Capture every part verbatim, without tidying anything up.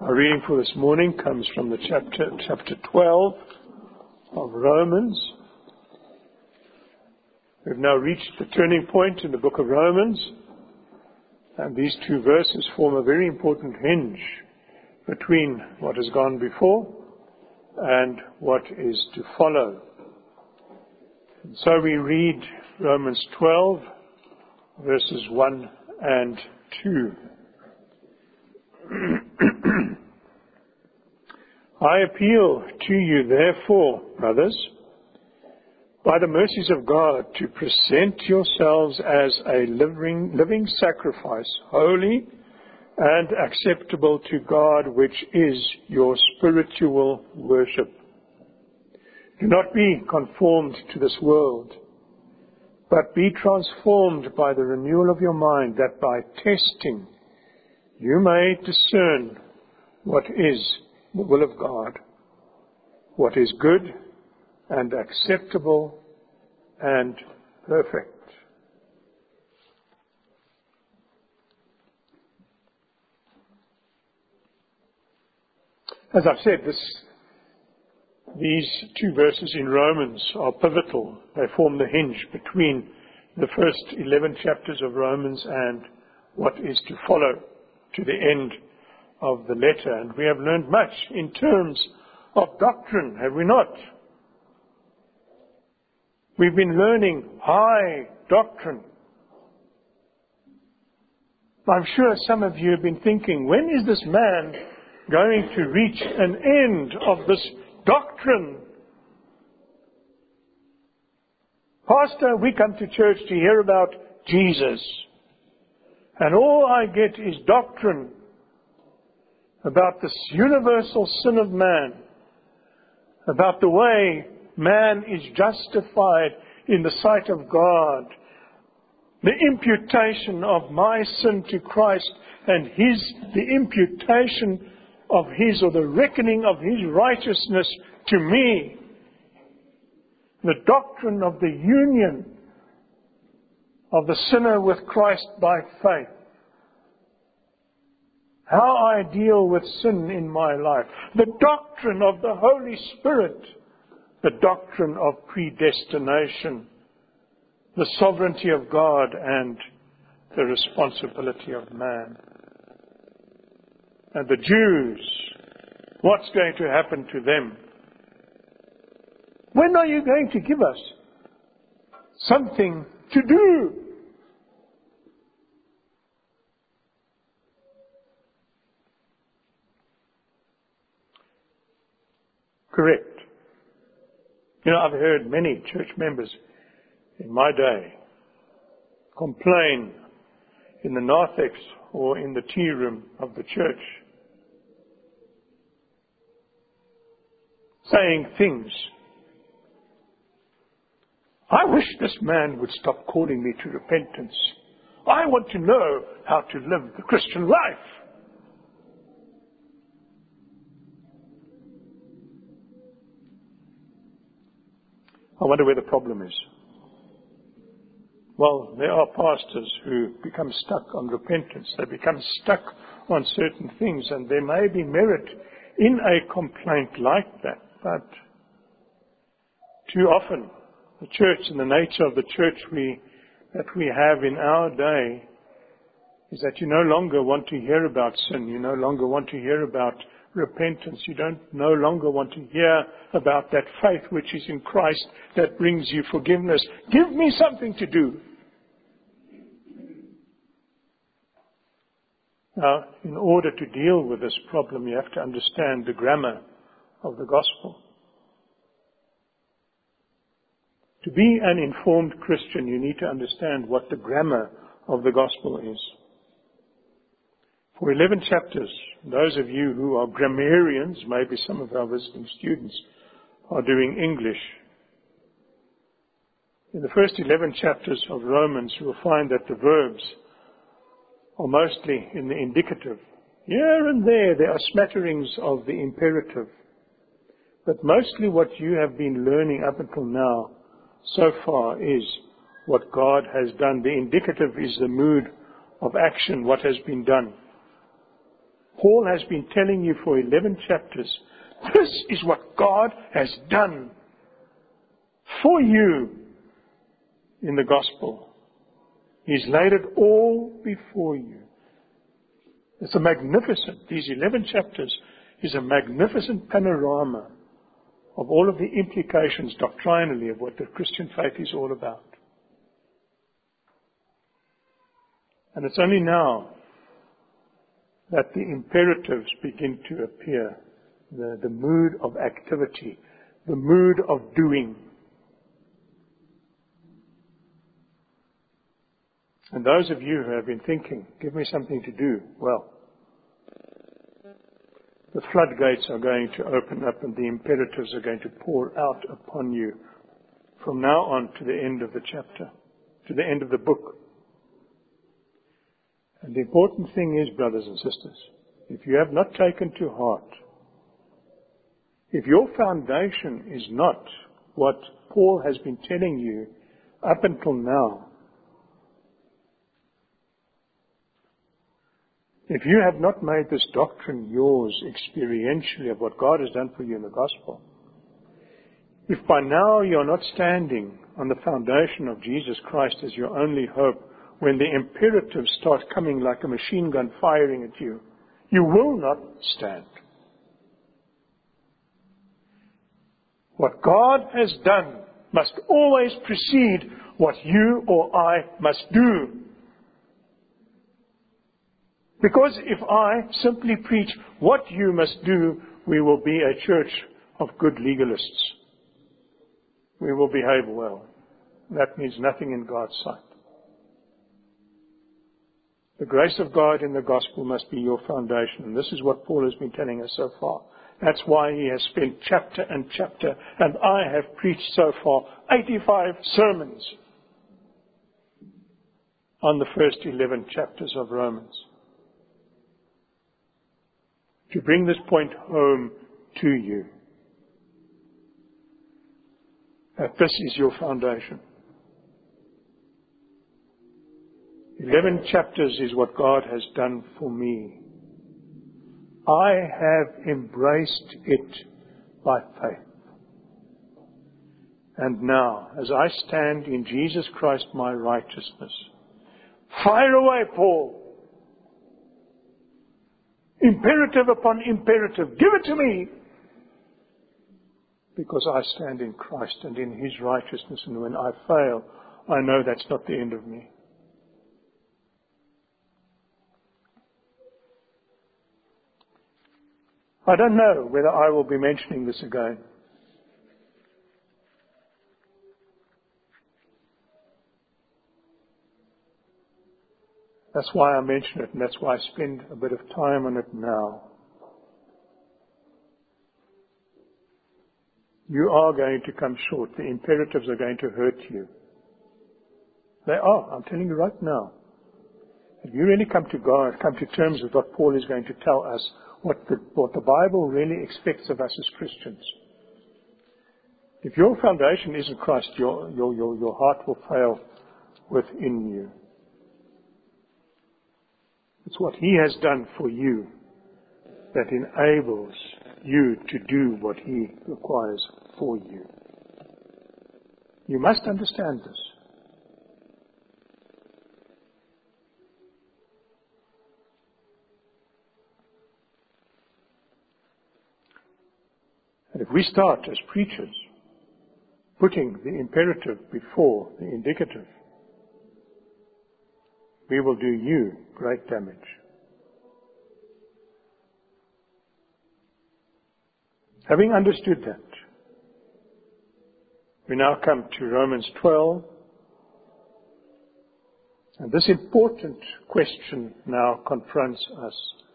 Our reading for this morning comes from the chapter, chapter twelve of Romans. We've now reached the turning point in the book of Romans, and these two verses form a very important hinge between what has gone before and what is to follow. And so we read Romans twelve, verses one and two. I appeal to you, therefore, brothers, by the mercies of God, to present yourselves as a living, living sacrifice, holy and acceptable to God, which is your spiritual worship. Do not be conformed to this world, but be transformed by the renewal of your mind, that by testing you may discern what is the will of God, what is good and acceptable and perfect. As I've said, this, these two verses in Romans are pivotal. They form the hinge between the first eleven chapters of Romans and what is to follow to the end of the letter. And we have learned much in terms of doctrine, have we not? We've been learning high doctrine. I'm sure some of you have been thinking, when is this man going to reach an end of this doctrine? Pastor, we come to church to hear about Jesus, and all I get is doctrine about this universal sin of man, about the way man is justified in the sight of God, the imputation of my sin to Christ and his, the imputation of his, or the reckoning of his righteousness to me, the doctrine of the union of the sinner with Christ by faith. How I deal with sin in my life. The doctrine of the Holy Spirit. The doctrine of predestination. The sovereignty of God and the responsibility of man. And the Jews, what's going to happen to them? When are you going to give us something to do? Correct. You know, I've heard many church members in my day complain in the narthex or in the tea room of the church, saying things. I wish this man would stop calling me to repentance. I want to know how to live the Christian life. I wonder where the problem is. Well, there are pastors who become stuck on repentance. They become stuck on certain things, and there may be merit in a complaint like that. But too often, the church and the nature of the church we, that we have in our day is that you no longer want to hear about sin. You no longer want to hear about repentance. You don't no longer want to hear about that faith which is in Christ that brings you forgiveness. Give me something to do. Now, in order to deal with this problem, you have to understand the grammar of the gospel. To be an informed Christian, you need to understand what the grammar of the gospel is. For eleven chapters, those of you who are grammarians, maybe some of our visiting students are doing English. In the first eleven chapters of Romans, you will find that the verbs are mostly in the indicative. Here and there, there are smatterings of the imperative. But mostly what you have been learning up until now, so far, is what God has done. The indicative is the mood of action, what has been done. Paul has been telling you for eleven chapters, this is what God has done for you in the gospel. He's laid it all before you. It's a magnificent, these eleven chapters is a magnificent panorama of all of the implications doctrinally of what the Christian faith is all about. And it's only now that the imperatives begin to appear, the, the mood of activity, the mood of doing. And those of you who have been thinking, give me something to do, well, the floodgates are going to open up and the imperatives are going to pour out upon you from now on to the end of the chapter, to the end of the book. And the important thing is, brothers and sisters, if you have not taken to heart, if your foundation is not what Paul has been telling you up until now, if you have not made this doctrine yours experientially of what God has done for you in the gospel, if by now you're not standing on the foundation of Jesus Christ as your only hope, when the imperatives start coming like a machine gun firing at you, you will not stand. What God has done must always precede what you or I must do. Because if I simply preach what you must do, we will be a church of good legalists. We will behave well. That means nothing in God's sight. The grace of God in the gospel must be your foundation. And this is what Paul has been telling us so far. That's why he has spent chapter and chapter, and I have preached so far eighty-five sermons on the first eleven chapters of Romans, to bring this point home to you, that this is your foundation. Eleven chapters is what God has done for me. I have embraced it by faith. And now, as I stand in Jesus Christ my righteousness, fire away, Paul. Imperative upon imperative. Give it to me. Because I stand in Christ and in His righteousness, and when I fail, I know that's not the end of me. I don't know whether I will be mentioning this again. That's why I mention it, and that's why I spend a bit of time on it now. You are going to come short. The imperatives are going to hurt you. They are. I'm telling you right now. If you really come to God, come to terms with what Paul is going to tell us, what the, what the Bible really expects of us as Christians. If your foundation isn't Christ, your, your, your, your heart will fail within you. It's what He has done for you that enables you to do what He requires for you. You must understand this. And if we start as preachers putting the imperative before the indicative, we will do you great damage. Having understood that, we now come to Romans twelve, and this important question now confronts us.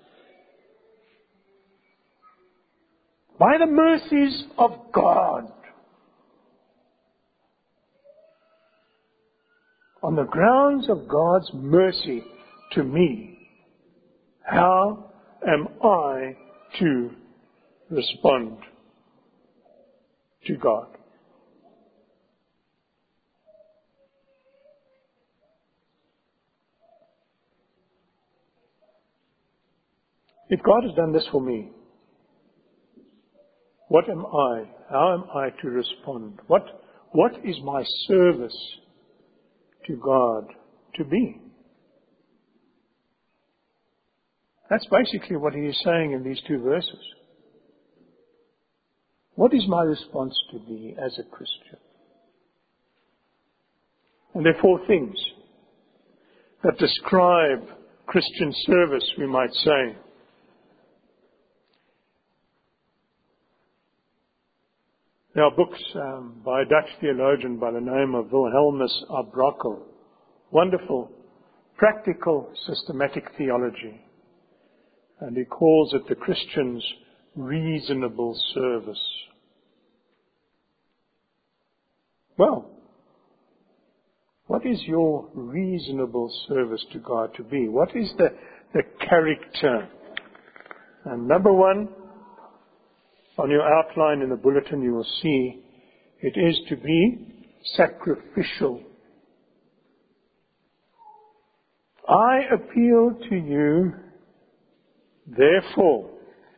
By the mercies of God, on the grounds of God's mercy to me, how am I to respond to God? If God has done this for me, what am I? How am I to respond? What, what is my service to God to be? That's basically what he is saying in these two verses. What is my response to be as a Christian? And there are four things that describe Christian service, we might say. There are books um, by a Dutch theologian by the name of Wilhelmus à Brakel. Wonderful, practical, systematic theology. And he calls it the Christian's reasonable service. Well, what is your reasonable service to God to be? What is the, the character? And number one, on your outline in the bulletin you will see, it is to be sacrificial. I appeal to you, therefore,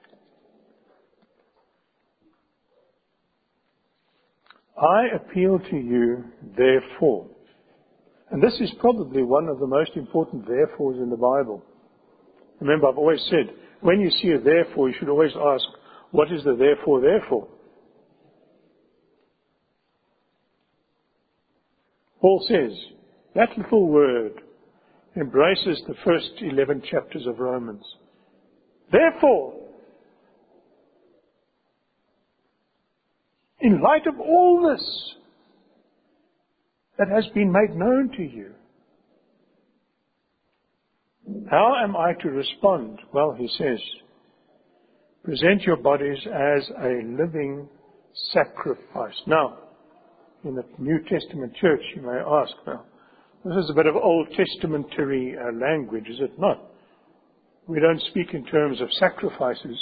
I appeal to you, therefore. And this is probably one of the most important therefores in the Bible. Remember, I've always said, when you see a therefore, you should always ask, what is the therefore, therefore? Paul says, that little word embraces the first eleven chapters of Romans. Therefore, in light of all this that has been made known to you, how am I to respond? Well, he says, present your bodies as a living sacrifice. Now, in the New Testament church, you may ask, well, this is a bit of Old Testamentary uh, language, is it not? We don't speak in terms of sacrifices.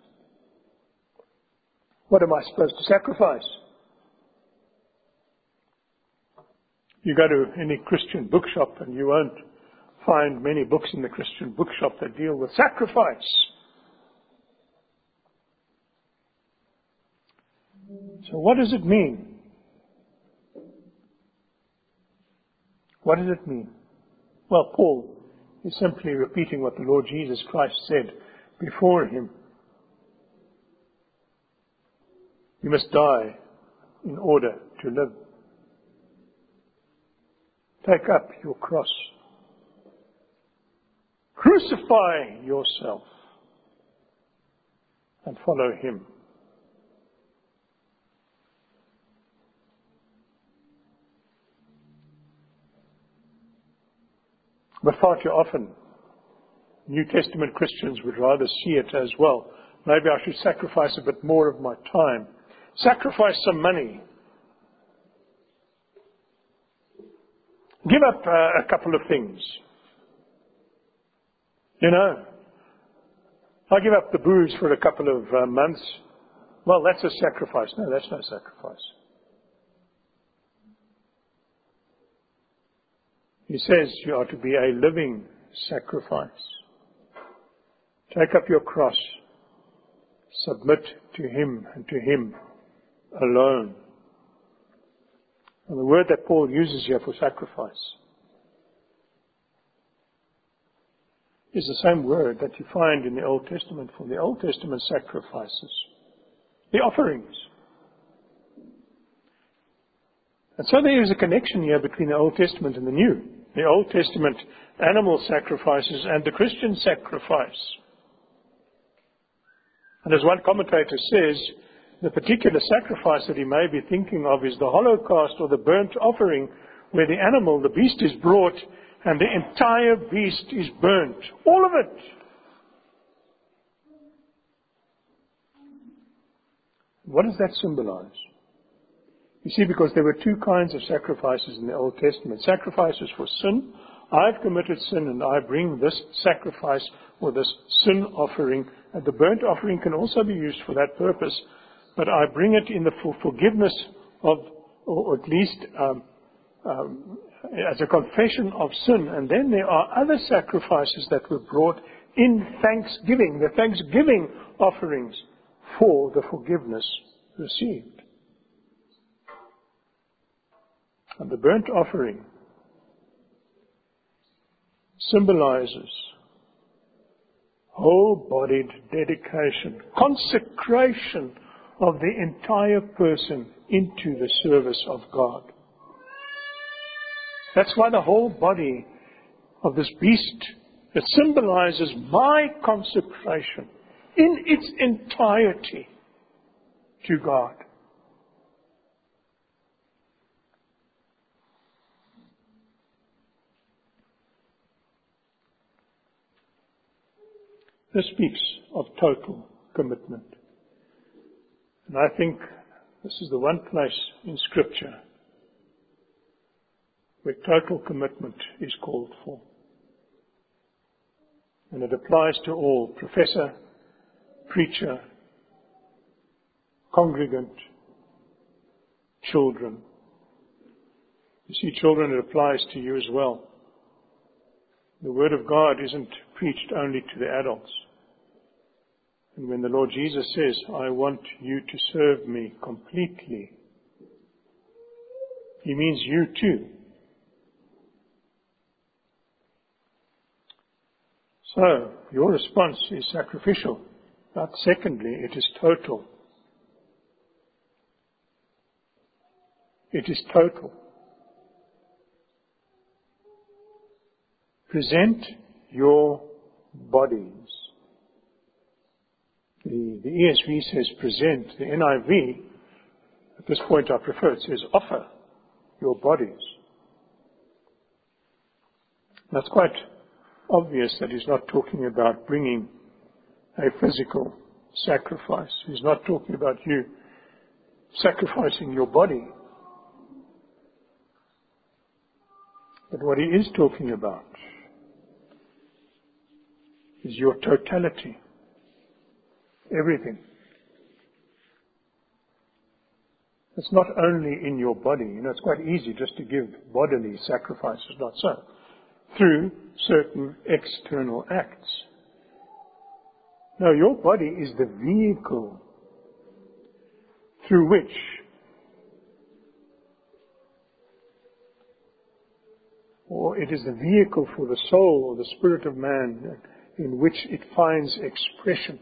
What am I supposed to sacrifice? You go to any Christian bookshop and you won't find many books in the Christian bookshop that deal with sacrifice. So what does it mean? What does it mean? Well, Paul is simply repeating what the Lord Jesus Christ said before him. You must die in order to live. Take up your cross. Crucify yourself and follow him. But far too often, New Testament Christians would rather see it as, well, maybe I should sacrifice a bit more of my time. Sacrifice some money. Give up uh, a couple of things. You know, I give up the booze for a couple of uh, months. Well, that's a sacrifice. No, that's no sacrifice. He says you are to be a living sacrifice. Take up your cross. Submit to him and to him alone. And the word that Paul uses here for sacrifice is the same word that you find in the Old Testament for the Old Testament sacrifices, the offerings. And so there is a connection here between the Old Testament and the New. The Old Testament animal sacrifices and the Christian sacrifice. And as one commentator says, the particular sacrifice that he may be thinking of is the holocaust or the burnt offering, where the animal, the beast, is brought and the entire beast is burnt. All of it. What does that symbolize? You see, because there were two kinds of sacrifices in the Old Testament. Sacrifices for sin. I've committed sin and I bring this sacrifice or this sin offering. And the burnt offering can also be used for that purpose. But I bring it in the for forgiveness of, or at least um, um, as a confession of sin. And then there are other sacrifices that were brought in thanksgiving, the thanksgiving offerings for the forgiveness received. And the burnt offering symbolizes whole-bodied dedication, consecration of the entire person into the service of God. That's why the whole body of this beast, it symbolizes my consecration in its entirety to God. This speaks of total commitment. And I think this is the one place in Scripture where total commitment is called for. And it applies to all, professor, preacher, congregant, children. You see, children, it applies to you as well. The Word of God isn't preached only to the adults. And when the Lord Jesus says, I want you to serve me completely, He means you too. So, your response is sacrificial, but secondly, it is total. It is total. Present your bodies. The, the E S V says present. The N I V, at this point I prefer, it says offer your bodies. That's quite obvious that he's not talking about bringing a physical sacrifice. He's not talking about you sacrificing your body. But what he is talking about is your totality. Everything. It's not only in your body. You know, it's quite easy just to give bodily sacrifices, not so. Through certain external acts. No, your body is the vehicle through which or it is the vehicle for the soul or the spirit of man in which it finds expression.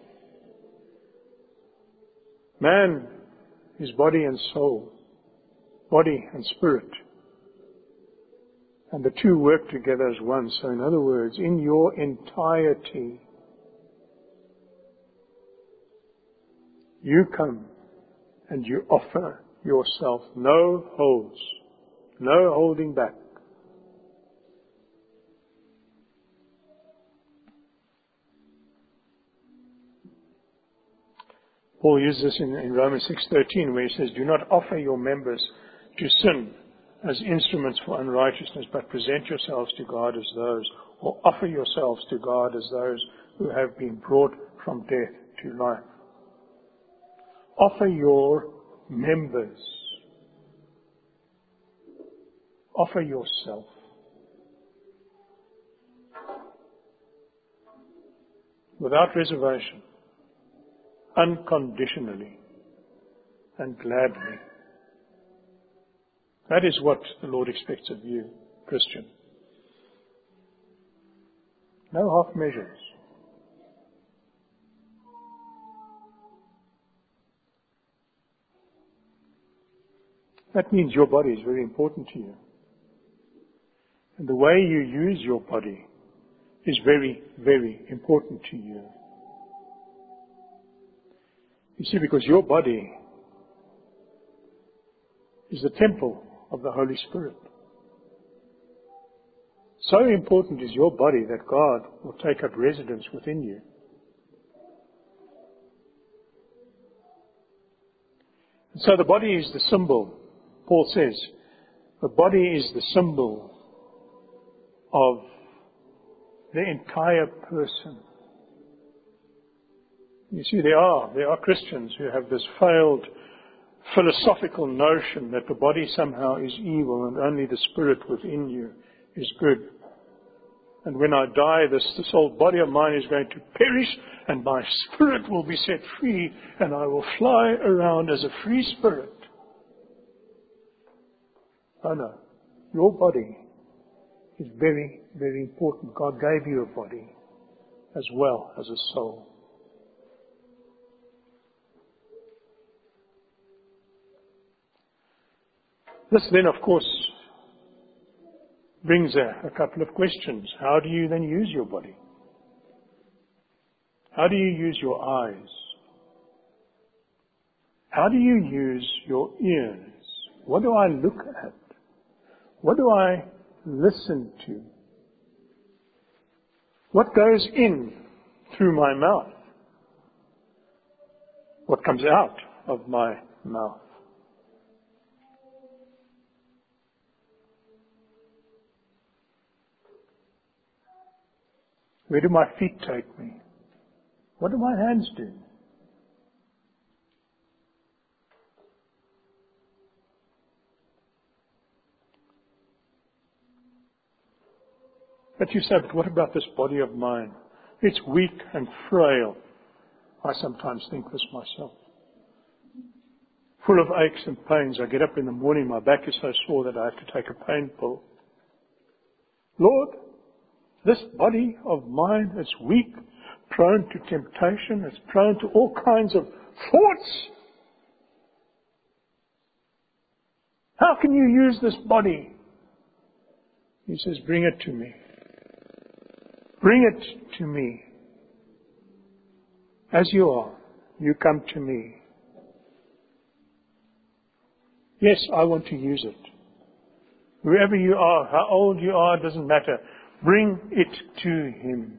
Man is body and soul, body and spirit. And the two work together as one. So in other words, in your entirety, you come and you offer yourself. No holds, no holding back. Paul uses this in, in Romans six thirteen, where he says, do not offer your members to sin as instruments for unrighteousness, but present yourselves to God as those, or offer yourselves to God as those who have been brought from death to life. Offer your members. Offer yourself. Without reservation. Unconditionally. And gladly. That is what the Lord expects of you, Christian. No half measures. That means your body is very important to you. And the way you use your body is very, very important to you. You see, because your body is the temple of the Holy Spirit. So important is your body that God will take up residence within you. And so the body is the symbol, Paul says, the body is the symbol of the entire person. You see, there are, there are Christians who have this failed philosophical notion that the body somehow is evil and only the spirit within you is good. And when I die, this, this old body of mine is going to perish, and my spirit will be set free, and I will fly around as a free spirit. Oh no, your body is very, very important. God gave you a body as well as a soul. This then, of course, brings a, a couple of questions. How do you then use your body? How do you use your eyes? How do you use your ears? What do I look at? What do I listen to? What goes in through my mouth? What comes out of my mouth? Where do my feet take me? What do my hands do? But you say, but what about this body of mine? It's weak and frail. I sometimes think this myself. Full of aches and pains. I get up in the morning, my back is so sore that I have to take a pain pill. Lord, this body of mine is weak, prone to temptation, it's prone to all kinds of thoughts. How can you use this body? He says, bring it to me. Bring it to me. As you are, you come to me. Yes, I want to use it. Wherever you are, how old you are, doesn't matter. Bring it to Him.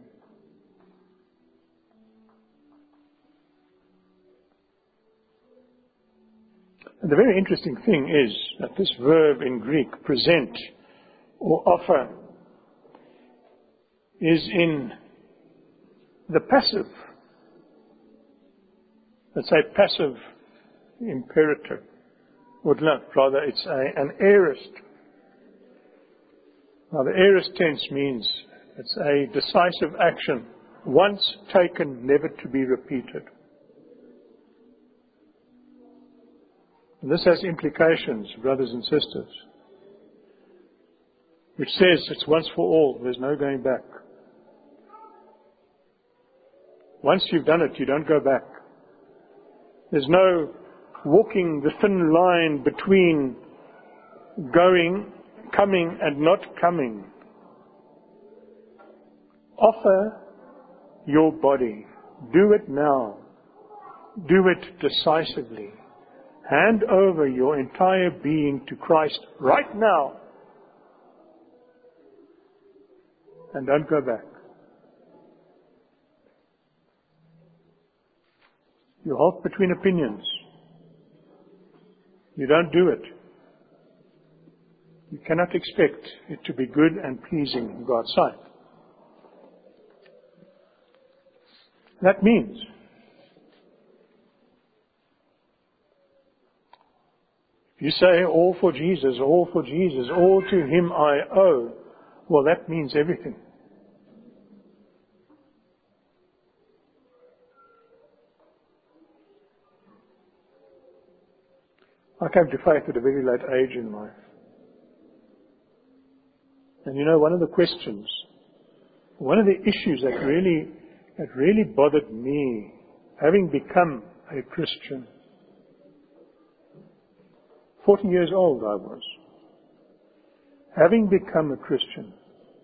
And the very interesting thing is that this verb in Greek, present or offer, is in the passive. Let's say passive imperative. Or not, rather it's a, an aorist. Now the aorist tense means it's a decisive action, once taken, never to be repeated. And this has implications, brothers and sisters, which says it's once for all, there's no going back. Once you've done it, you don't go back. There's no walking the thin line between going, coming and not coming. Offer your body. Do it now. Do it decisively. Hand over your entire being to Christ right now. And don't go back. You halt between opinions. You don't do it. You cannot expect it to be good and pleasing in God's sight. That means if you say all for Jesus, all for Jesus, all to Him I owe, well, that means everything. I came to faith at a very late age in life. And you know, one of the questions, one of the issues that really, that really bothered me, having become a Christian, forty years old I was, having become a Christian,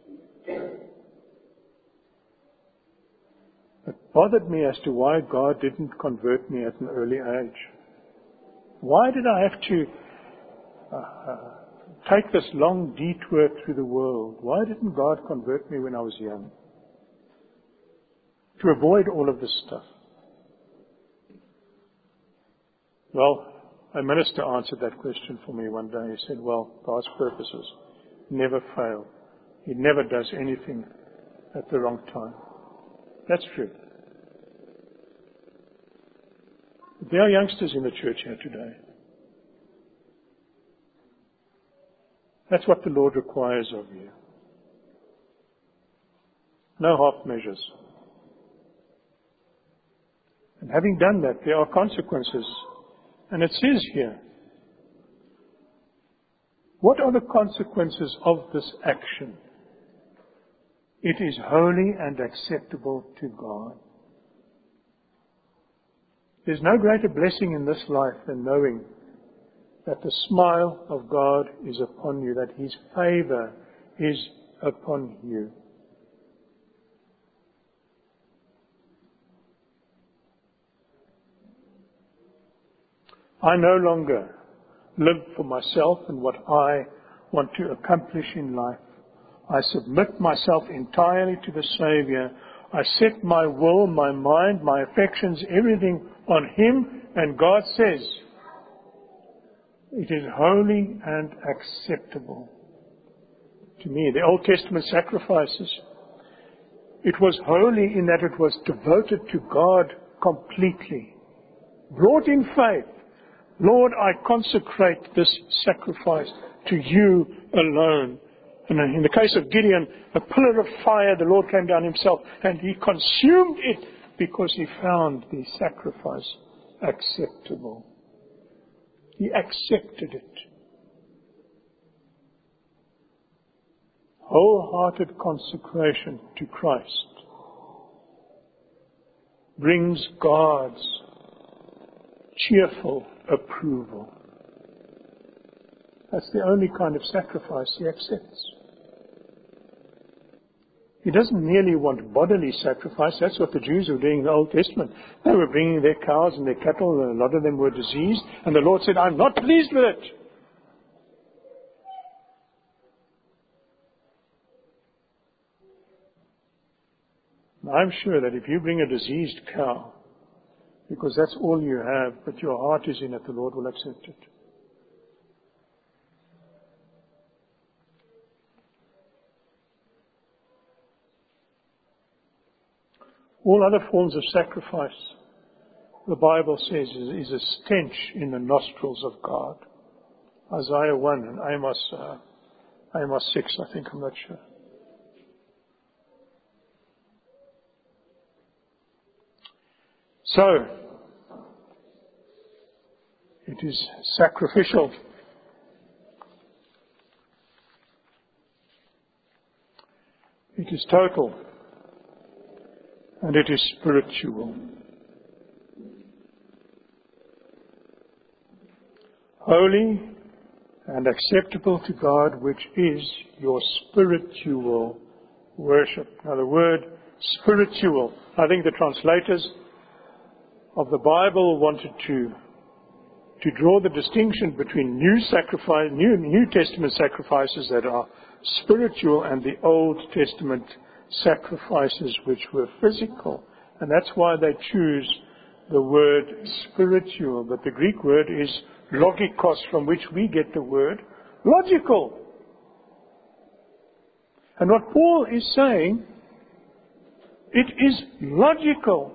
it bothered me as to why God didn't convert me at an early age. Why did I have to uh, uh, take this long detour through the world? Why didn't God convert me when I was young? To avoid all of this stuff. Well, a minister answered that question for me one day. He said, well, God's purposes never fail. He never does anything at the wrong time. That's true. There are youngsters in the church here today. That's what the Lord requires of you. No half measures. And having done that, there are consequences. And it says here, what are the consequences of this action? It is holy and acceptable to God. There's no greater blessing in this life than knowing that the smile of God is upon you, that His favor is upon you. I no longer live for myself and what I want to accomplish in life. I submit myself entirely to the Savior. I set my will, my mind, my affections, everything on Him, and God says, it is holy and acceptable to me. The Old Testament sacrifices, it was holy in that it was devoted to God completely. Brought in faith. Lord, I consecrate this sacrifice to you alone. And in the case of Gideon, a pillar of fire, the Lord came down Himself and He consumed it because He found the sacrifice acceptable. He accepted it. Wholehearted consecration to Christ brings God's cheerful approval. That's the only kind of sacrifice He accepts. He doesn't merely want bodily sacrifice. That's what the Jews were doing in the Old Testament. They were bringing their cows and their cattle, and a lot of them were diseased. And the Lord said, I'm not pleased with it. I'm sure that if you bring a diseased cow, because that's all you have, but your heart is in it, the Lord will accept it. All other forms of sacrifice, the Bible says, is a stench in the nostrils of God. Isaiah one and Amos, uh, Amos six, I think, I'm not sure. So, it is sacrificial. It is total. And it is spiritual. Holy and acceptable to God, which is your spiritual worship. Now the word spiritual, I think the translators of the Bible wanted to to draw the distinction between new sacrifice, new New Testament sacrifices that are spiritual and the Old Testament sacrifices which were physical. And that's why they choose the word spiritual. But the Greek word is logikos, from which we get the word logical. And what Paul is saying, it is logical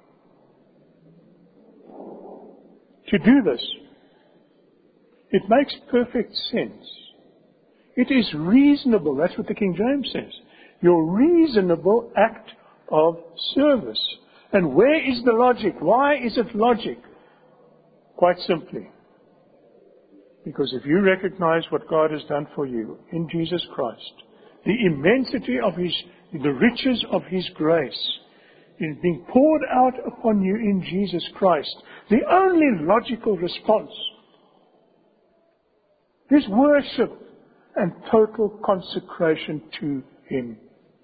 to do this. It makes perfect sense. It is reasonable. That's what the King James says. Your reasonable act of service. And where is the logic? Why is it logic? Quite simply, because if you recognize what God has done for you in Jesus Christ, the immensity of His, the riches of His grace is being poured out upon you in Jesus Christ, the only logical response is worship and total consecration to Him.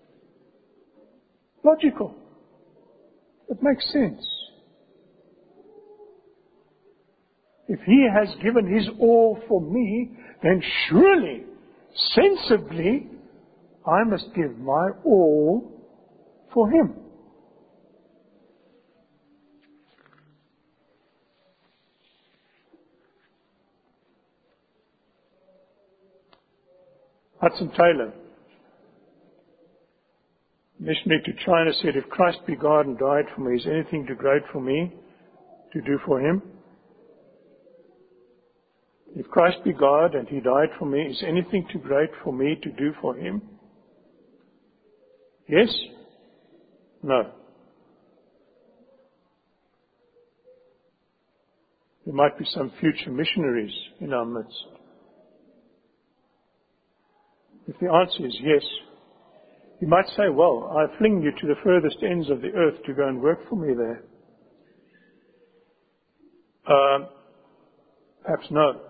Logical. It makes sense. If He has given His all for me, then surely, sensibly, I must give my all for Him. Hudson Taylor, missionary to China, said, if Christ be God and died for me, is anything too great for me to do for Him? If Christ be God and He died for me, is anything too great for me to do for Him? Yes, No. There might be some future missionaries in our midst. If the answer is yes, you might say, well, I fling you to the furthest ends of the earth to go and work for me there. Um, perhaps no.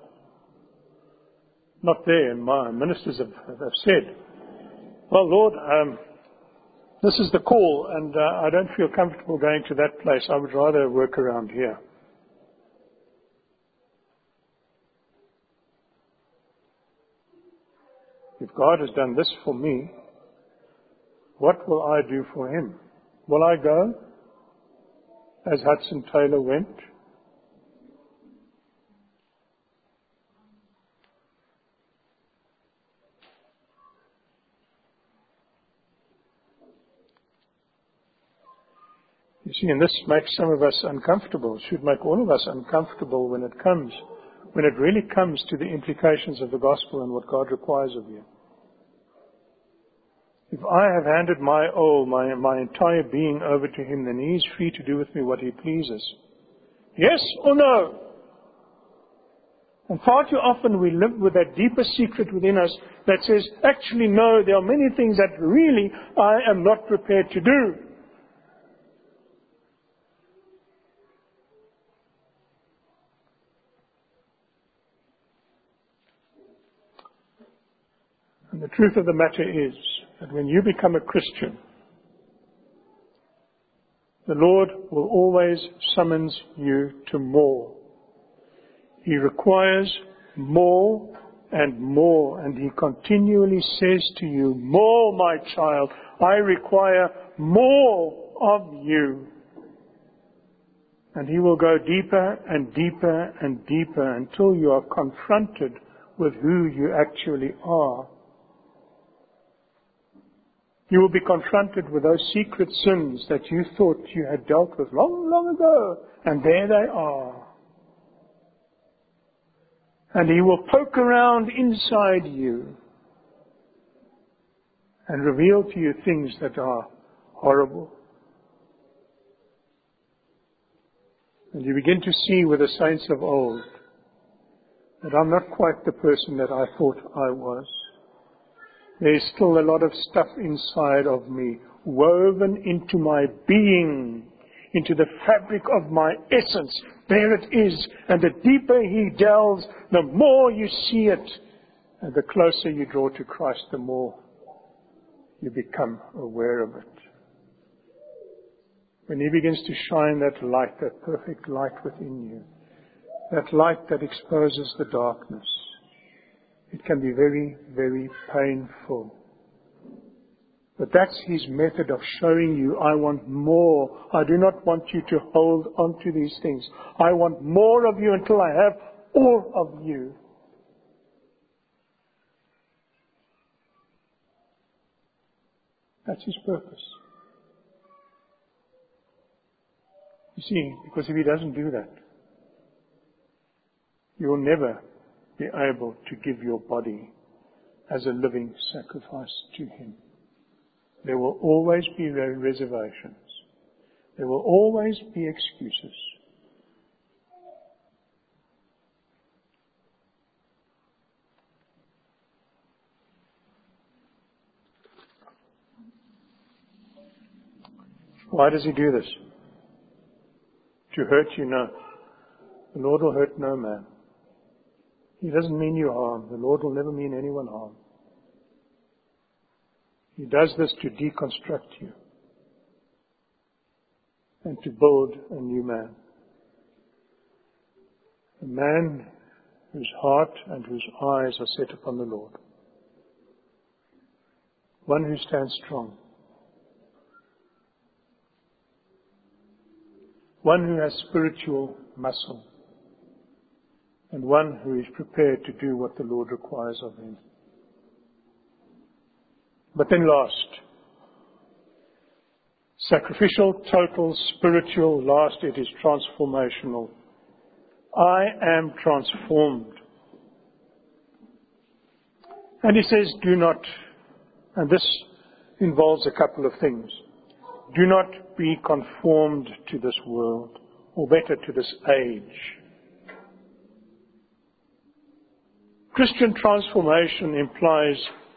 Not there. And my ministers have, have said, well, Lord, um, this is the call, and uh, I don't feel comfortable going to that place. I would rather work around here. If God has done this for me, what will I do for him? Will I go as Hudson Taylor went? You see, and this makes some of us uncomfortable. It should make all of us uncomfortable when it comes, when it really comes to the implications of the gospel and what God requires of you. If I have handed my all, my, my entire being over to him, then he is free to do with me what he pleases. Yes or no? And far too often we live with that deeper secret within us that says, actually no, there are many things that really I am not prepared to do. And the truth of the matter is that when you become a Christian, the Lord will always summons you to more. He requires more and more, and he continually says to you, more, my child, I require more of you. And he will go deeper and deeper and deeper until you are confronted with who you actually are. You will be confronted with those secret sins that you thought you had dealt with long, long ago. And there they are. And he will poke around inside you and reveal to you things that are horrible. And you begin to see with the saints of old that I'm not quite the person that I thought I was. There's still a lot of stuff inside of me, woven into my being, into the fabric of my essence. There it is. And the deeper he delves, the more you see it. And the closer you draw to Christ, the more you become aware of it. When he begins to shine that light, that perfect light within you, that light that exposes the darkness, it can be very, very painful. But that's his method of showing you, I want more. I do not want you to hold on to these things. I want more of you until I have all of you. That's his purpose. You see, because if he doesn't do that, you will never be able to give your body as a living sacrifice to him. There will always be reservations. There will always be excuses. Why does he do this? To hurt you? No. The Lord will hurt no man. He doesn't mean you harm. The Lord will never mean anyone harm. He does this to deconstruct you and to build a new man. A man whose heart and whose eyes are set upon the Lord. One who stands strong. One who has spiritual muscle. And one who is prepared to do what the Lord requires of him. But then last, sacrificial, total, spiritual, last, it is transformational. I am transformed. And he says, do not, and this involves a couple of things. Do not be conformed to this world, or better, to this age. Christian transformation implies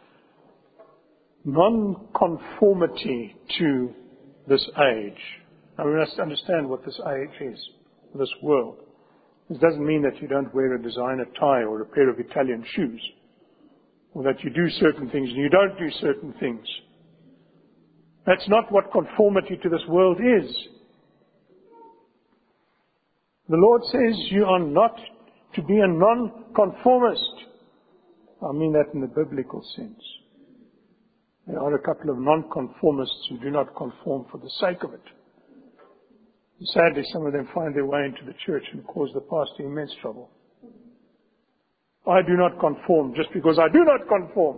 non-conformity to this age. Now we must understand what this age is, this world. This doesn't mean that you don't wear a designer tie or a pair of Italian shoes, or that you do certain things and you don't do certain things. That's not what conformity to this world is. The Lord says you are not to be a non-conformist. I mean that in the biblical sense. There are a couple of non-conformists who do not conform for the sake of it. And sadly, some of them find their way into the church and cause the pastor immense trouble. I do not conform just because I do not conform.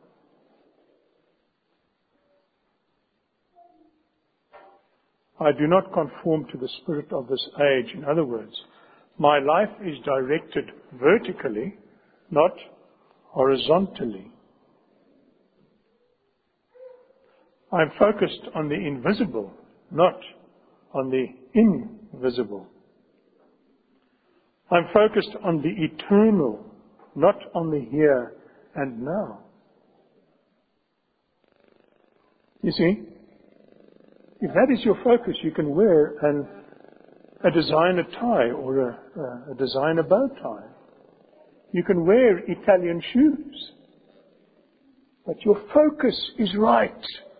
I do not conform to the spirit of this age. In other words, my life is directed vertically, not horizontally. I'm focused on the invisible, not on the invisible. I'm focused on the eternal, not on the here and now. You see, if that is your focus, you can wear an, a designer tie or a, a designer bow tie. You can wear Italian shoes. But your focus is right.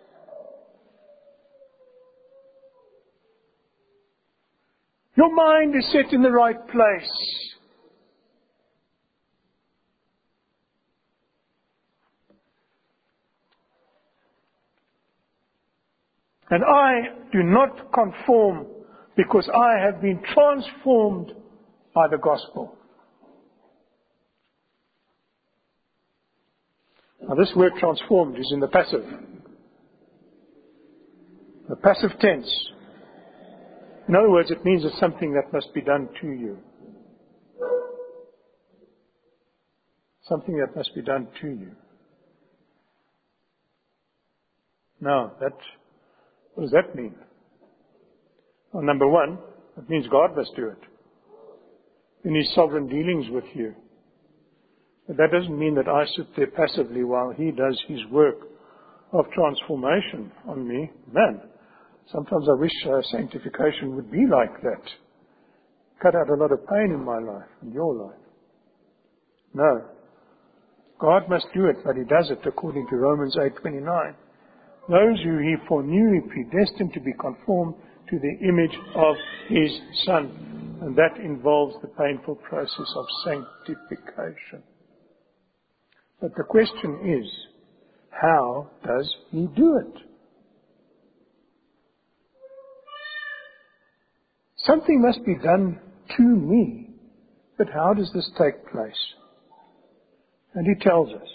Your mind is set in the right place. And I do not conform because I have been transformed by the gospel. Now this word transformed is in the passive. The passive tense. In other words, it means it's something that must be done to you. Something that must be done to you. Now, that, what does that mean? Well, number one, it means God must do it in His sovereign dealings with you. But that doesn't mean that I sit there passively while He does His work of transformation on me. Man, sometimes I wish uh, sanctification would be like that. Cut out a lot of pain in my life and your life. No. God must do it, but He does it according to Romans eight twenty-nine. Those who He foreknew, He predestined to be conformed to the image of His Son. And that involves the painful process of sanctification. But the question is, how does He do it? Something must be done to me. But how does this take place? And He tells us,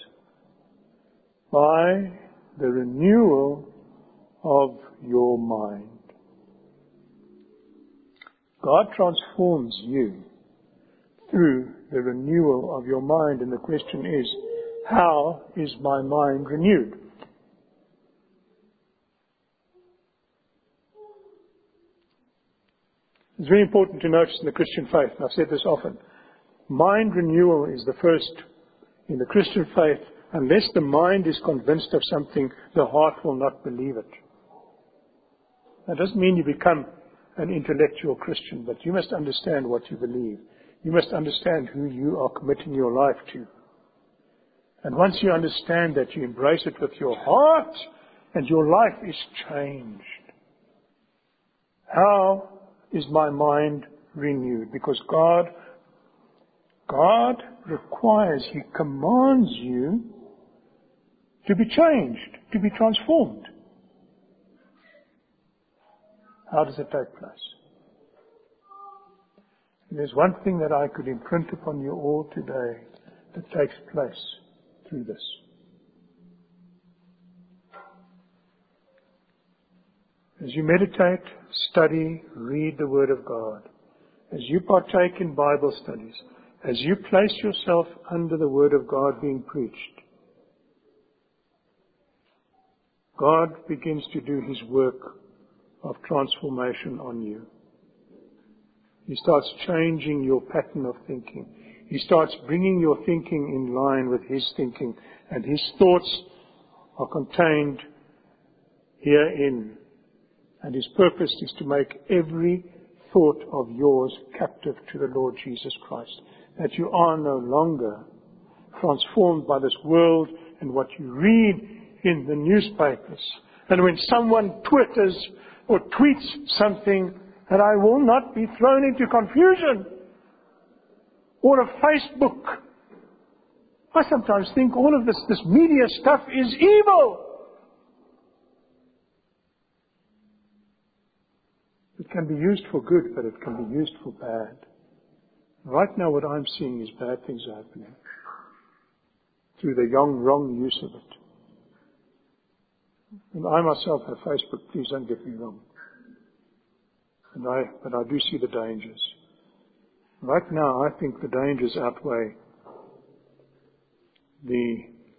by the renewal of your mind. God transforms you through the renewal of your mind. And the question is, how is my mind renewed? It's very important to notice in the Christian faith, and I've said this often, mind renewal is the first in the Christian faith. Unless the mind is convinced of something, the heart will not believe it. That doesn't mean you become an intellectual Christian, but you must understand what you believe. You must understand who you are committing your life to. And once you understand that, you embrace it with your heart, and your life is changed. How is my mind renewed? Because God, God requires, He commands you to be changed, to be transformed. How does it take place? And there's one thing that I could imprint upon you all today that takes place through this. As you meditate, study, read the Word of God, as you partake in Bible studies, as you place yourself under the Word of God being preached, God begins to do His work of transformation on you. He starts changing your pattern of thinking. He starts bringing your thinking in line with His thinking, and His thoughts are contained herein. And His purpose is to make every thought of yours captive to the Lord Jesus Christ. That you are no longer transformed by this world and what you read in the newspapers. And when someone twitters or tweets something, that I will not be thrown into confusion. Or a Facebook. I sometimes think all of this, this media stuff is evil. It can be used for good, but it can be used for bad. Right now what I'm seeing is bad things happening through the young, wrong use of it. And I myself have Facebook, please don't get me wrong. And I, but I do see the dangers. Right now I think the dangers outweigh the,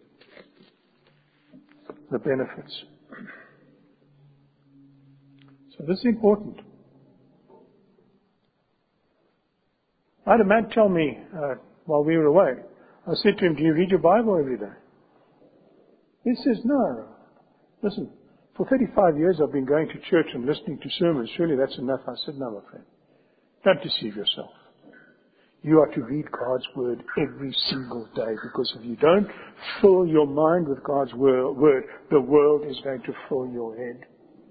the benefits. So this is important. I had a man tell me uh, while we were away, I said to him, do you read your Bible every day? He says, no. Listen, for thirty-five years I've been going to church and listening to sermons. Surely that's enough. I said, no, my friend. Don't deceive yourself. You are to read God's Word every single day, because if you don't fill your mind with God's Word, the world is going to fill your head.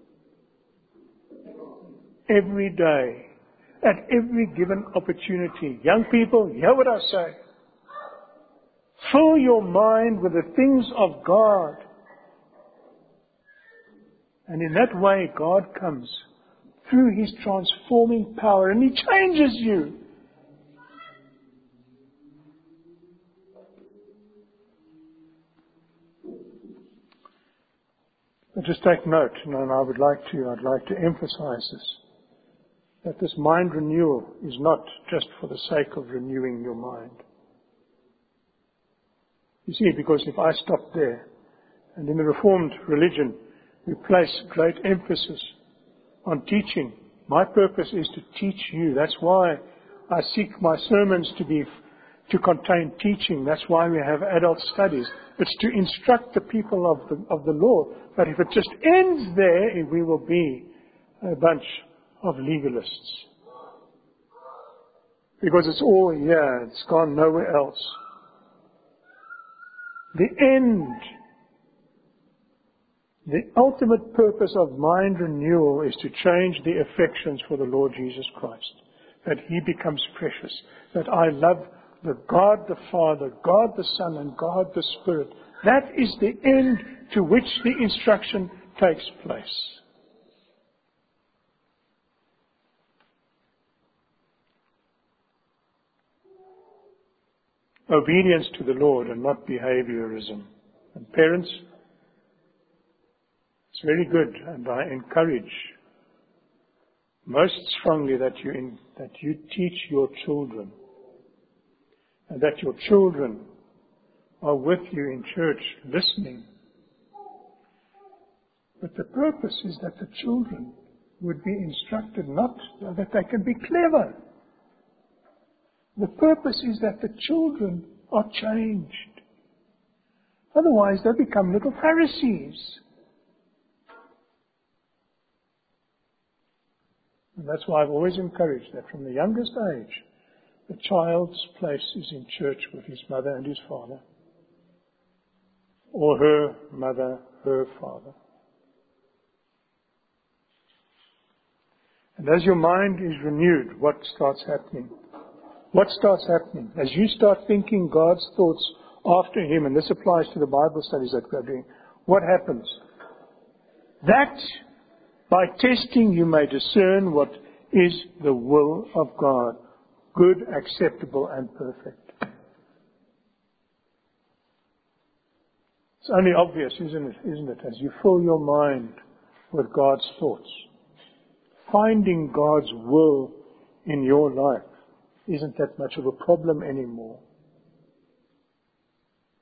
Every day, at every given opportunity. Young people, hear what I say. Fill your mind with the things of God. And in that way, God comes through His transforming power and He changes you. But just take note, and I would like to, I'd like to emphasize this, that this mind renewal is not just for the sake of renewing your mind. You see, because if I stop there, and in the Reformed religion, we place great emphasis on teaching. My purpose is to teach you. That's why I seek my sermons to be, to contain teaching. That's why we have adult studies. It's to instruct the people of the, of the Lord. But if it just ends there, we will be a bunch of legalists. Because it's all here. It's gone nowhere else. The end, the ultimate purpose of mind renewal is to change the affections for the Lord Jesus Christ. That He becomes precious. That I love the God the Father, God the Son, and God the Spirit. That is the end to which the instruction takes place. Obedience to the Lord and not behaviorism. And parents, it's very good, and I encourage most strongly that you in, that you teach your children, and that your children are with you in church listening. But the purpose is that the children would be instructed, not that they can be clever. The purpose is that the children are changed. Otherwise, they become little Pharisees. And that's why I've always encouraged that from the youngest age, the child's place is in church with his mother and his father. Or her mother, her father. And as your mind is renewed, what starts happening? What starts happening? As you start thinking God's thoughts after Him, and this applies to the Bible studies that we're doing, what happens? That, by testing, you may discern what is the will of God, good, acceptable, and perfect. It's only obvious, isn't it, isn't it, as you fill your mind with God's thoughts. Finding God's will in your life isn't that much of a problem anymore.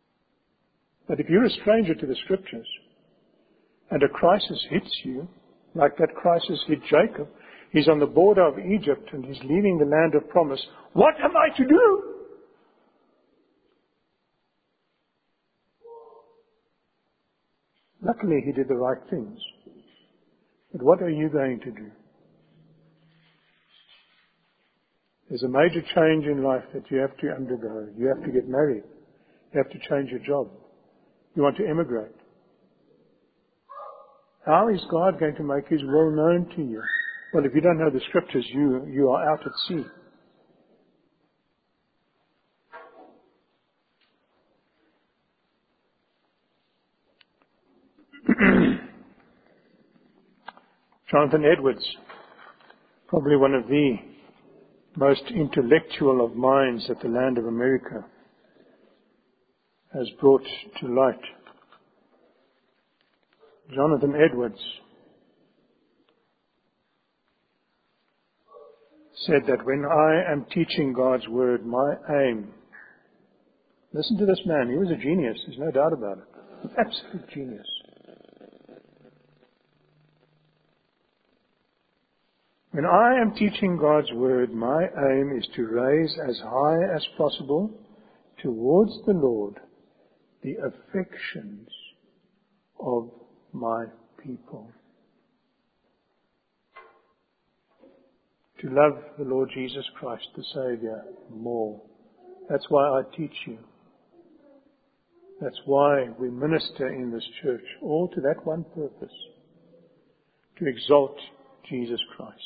But if you're a stranger to the Scriptures and a crisis hits you, like that crisis hit Jacob. He's on the border of Egypt and he's leaving the land of promise. What am I to do? Luckily, he did the right things. But what are you going to do? There's a major change in life that you have to undergo. You have to get married. You have to change your job. You want to emigrate. How is God going to make His will known to you? Well, if you don't know the Scriptures, you, you are out at sea. Jonathan Edwards, probably one of the most intellectual of minds that the land of America has brought to light. Jonathan Edwards said that when I am teaching God's Word, my aim, listen to this man, he was a genius, there's no doubt about it, an absolute genius. When I am teaching God's Word, my aim is to raise as high as possible towards the Lord the affections of my people. To love the Lord Jesus Christ, the Saviour, more. That's why I teach you. That's why we minister in this church, all to that one purpose, to exalt Jesus Christ.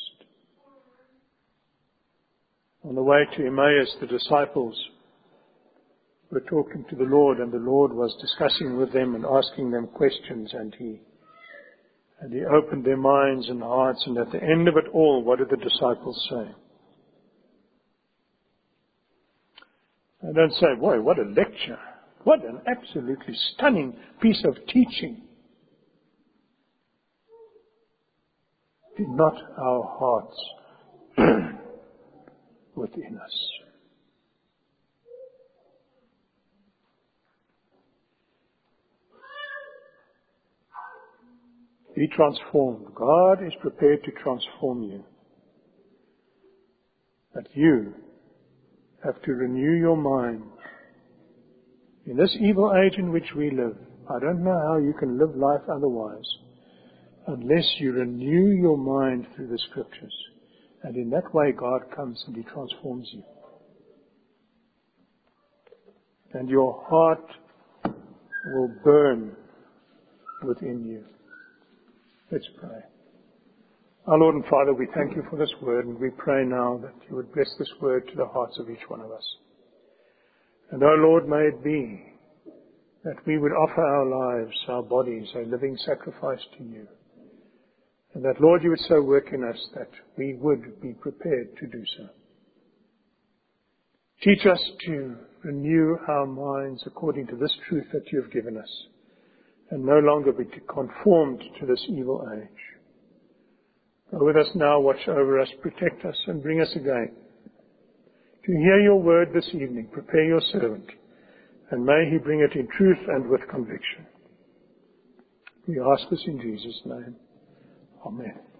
On the way to Emmaus, the disciples were talking to the Lord, and the Lord was discussing with them and asking them questions, and He and He opened their minds and hearts, and at the end of it all, what did the disciples say? They don't say, boy, what a lecture. What an absolutely stunning piece of teaching. Did not our hearts within us? Be transformed. God is prepared to transform you. But you have to renew your mind. In this evil age in which we live, I don't know how you can live life otherwise unless you renew your mind through the Scriptures. And in that way, God comes and He transforms you. And your heart will burn within you. Let's pray. Our Lord and Father, we thank You for this word, and we pray now that You would bless this word to the hearts of each one of us. And, oh Lord, may it be that we would offer our lives, our bodies, a living sacrifice to You. And that, Lord, You would so work in us that we would be prepared to do so. Teach us to renew our minds according to this truth that You have given us, and no longer be conformed to this evil age. Go with us now, watch over us, protect us, and bring us again to hear Your word this evening. Prepare Your servant, and may he bring it in truth and with conviction. We ask this in Jesus' name. Amen.